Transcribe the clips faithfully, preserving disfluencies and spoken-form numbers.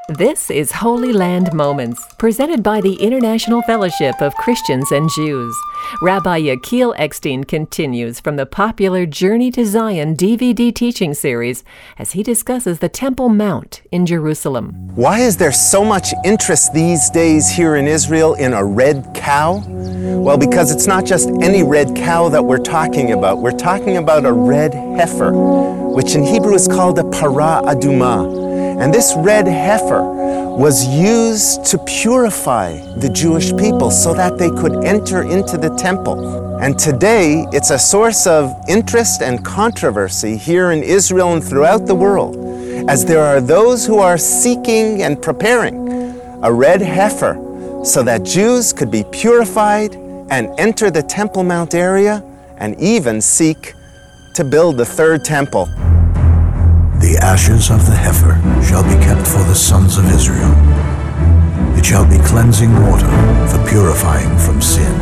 This is Holy Land Moments, presented by the International Fellowship of Christians and Jews. Rabbi Yechiel Eckstein continues from the popular Journey to Zion D V D teaching series as he discusses the Temple Mount in Jerusalem. Why is there so much interest these days here in Israel in a red cow? Well, because it's not just any red cow that we're talking about. We're talking about a red heifer, which in Hebrew is called a para aduma. And this red heifer was used to purify the Jewish people so that they could enter into the temple. And today, it's a source of interest and controversy here in Israel and throughout the world, as there are those who are seeking and preparing a red heifer so that Jews could be purified and enter the Temple Mount area and even seek to build the third temple. The ashes of the heifer shall be kept for the sons of Israel. It shall be cleansing water for purifying from sin.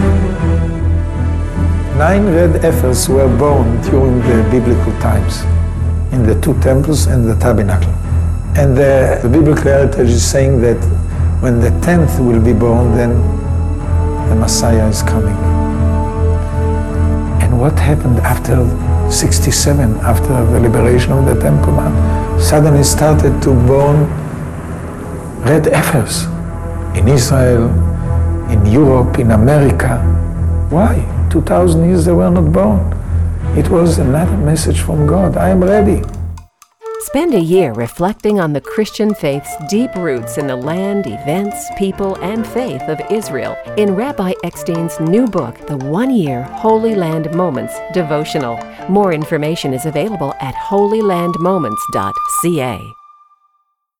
Nine red heifers were born during the biblical times in the two temples and the tabernacle. And the, the biblical heritage is saying that when the tenth will be born, then the Messiah is coming. And what happened after sixty-seven, after the liberation of the Temple Mount? Suddenly started to born red heifers in Israel, in Europe, in America. Why? two thousand years they were not born. It was another message from God. I am ready. Spend a year reflecting on the Christian faith's deep roots in the land, events, people, and faith of Israel in Rabbi Eckstein's new book, The One-Year Holy Land Moments Devotional. More information is available at holy land moments dot c a.